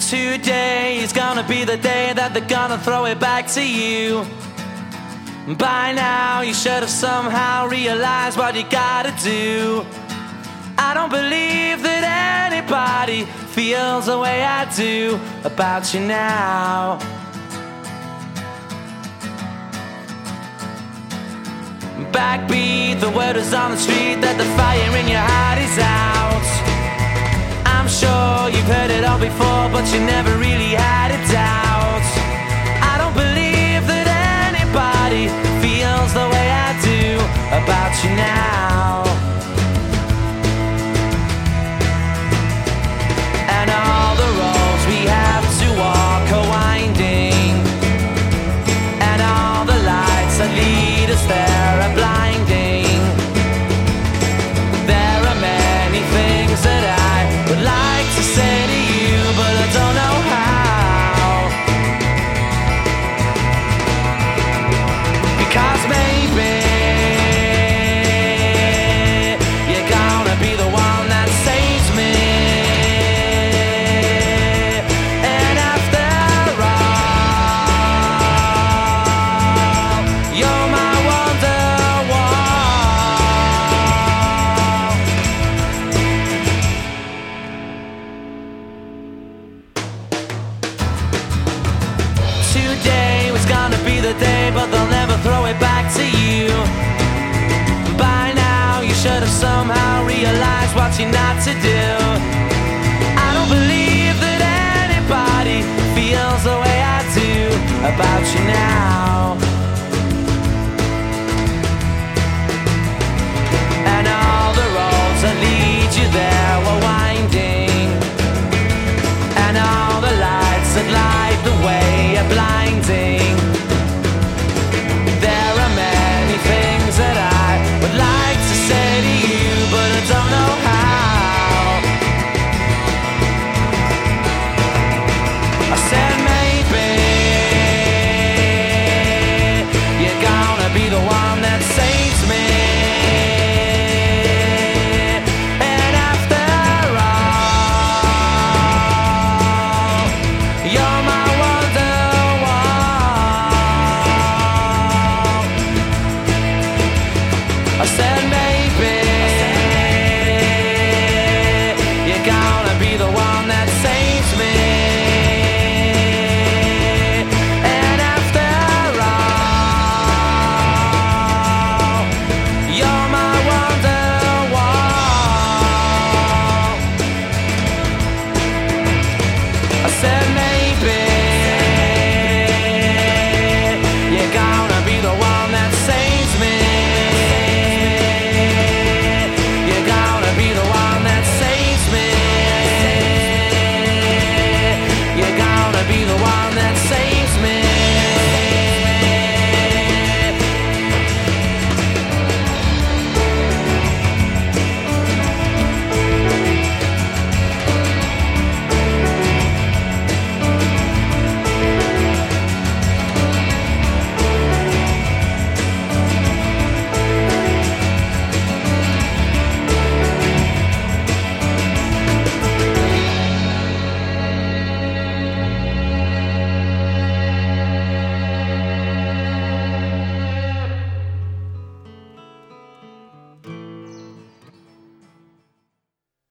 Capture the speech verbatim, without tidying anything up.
Today is gonna be the day that they're gonna throw it back to you. By now you should have somehow realized what you gotta do. I don't believe that anybody feels the way I do about you now. Backbeat, the word is on the street that the fire in your heart is out. I'm sure you've heard it all before, but you never really had a doubt. I don't believe that anybody feels the way I do about you now. And all the roads we have to walk are winding, and all the lights that lead us there are blinding. There are many things that I would like to say to you, but I don't know how. Because maybe you're gonna be the one that saves me. And after all, you're my Wonderwall. Today was gonna be the day, but they'll never throw it back to you. By now you should have somehow realized what you're not to do. I don't believe that anybody feels the way I do about you now. And all the roads that lead you there were winding, and all the lights that light the way are blinding. There are many things that I would like to say to you, but I don't know how. I said maybe you're gonna be the one that saves me. And after all, you're my Wonderwall. I said